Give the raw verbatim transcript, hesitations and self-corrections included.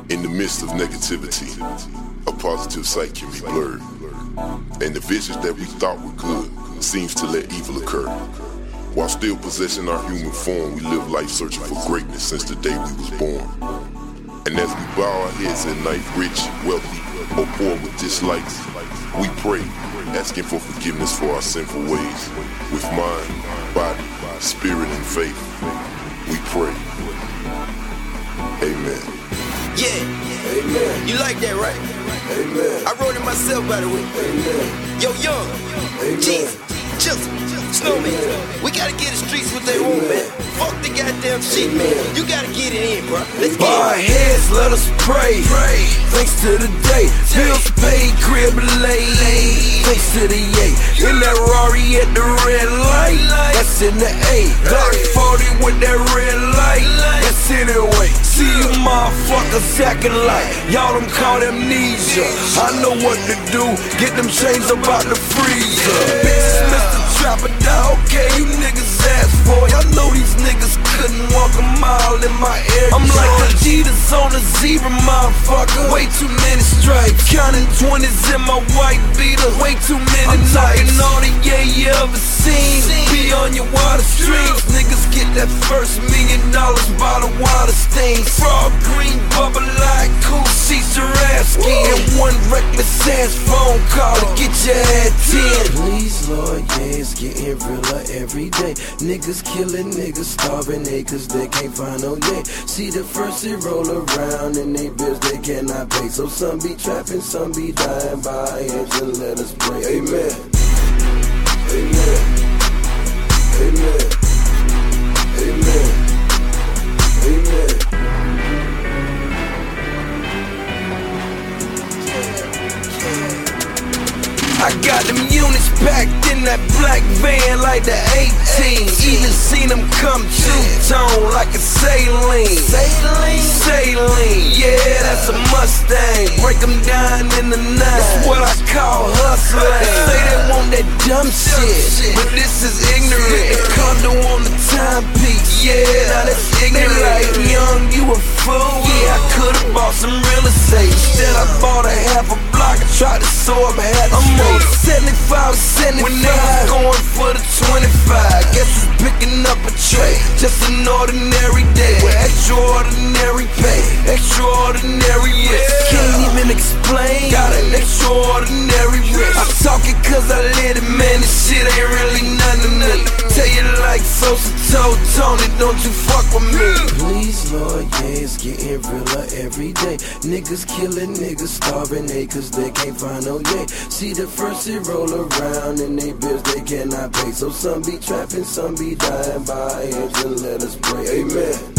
In the midst of negativity, a positive sight can be blurred, and the visions that we thought were good seems to let evil occur. While still possessing our human form, we live life searching for greatness since the day we was born. And as we bow our heads at night, rich, wealthy, or poor with dislikes, we pray, asking for forgiveness for our sinful ways. With mind, body, spirit, and faith, we pray. Amen. Yeah, amen. You like that, right? Amen. I wrote it myself, by the way. Amen. Yo, Young, Jeezy, Chilson, Snowman. We gotta get the streets what they want, man. Fuck the goddamn shit, man. You gotta get it in, bro. Let's get Bar it. heads, let us pray. pray. Thanks to the day. Bills paid, crib laid. Thanks to the A. In that Rari at the red light. That's in the A. Glock forty with that red light. That's anyway. See you motherfuckers acting like y'all them caught amnesia. I know what to do. Get them chains up out the freezer. Bitches, Mister Trapper, dog. Okay, you niggas asked for. Y'all know these niggas couldn't walk a mile in my area. I'm like the Adidas on a zebra, motherfucker. Way too many stripes. Counting twenties in my white beater. Way too many I'm nights. Talking all the yeah you ever seen. Be on your water streams. Niggas get that first million dollars by the water stain. Frog green, bubble like cool seats Jurassic. And one reckless ass phone call to get your head ten. Please, Lord, yeah, it's getting realer every day. Niggas killing, niggas starving acres, they can't find no yeah. See the first it roll around and they bills they cannot pay. So some be trapping, some be dying by and let us pray. Amen. Amen. Amen. Amen. Amen. I got them units packed in that black van like the eighteen. Even seen them come two-tone like a saline. Saline? Saline, yeah, that's a Mustang. Break them down in the nine. That's what I call hustling. Say they want that dumb shit, but this is ignorant. The condo on the timepiece, yeah, now that's ignorant. They like, Young, you a fool. Yeah, I could've bought some real estate. Instead I bought a half a block and tried to sew up a half a I'm seventy-five, seventy-five. When niggas going for the twenty-five, guess who's picking up a tray? Just an ordinary day with extraordinary pay, extraordinary risk. Can't even explain. Got an extraordinary risk. I talk it cause I live it, man. This shit ain't really nothing to me. Tell you like Sosa told Tony, don't you fuck with me. Please, Lord, yeah, it's getting realer every day. Niggas killing, niggas starving acres, they can't find no yeah. See the first it roll around and they bills they cannot pay. So some be trapping, some be dying by hands and let us pray. Amen.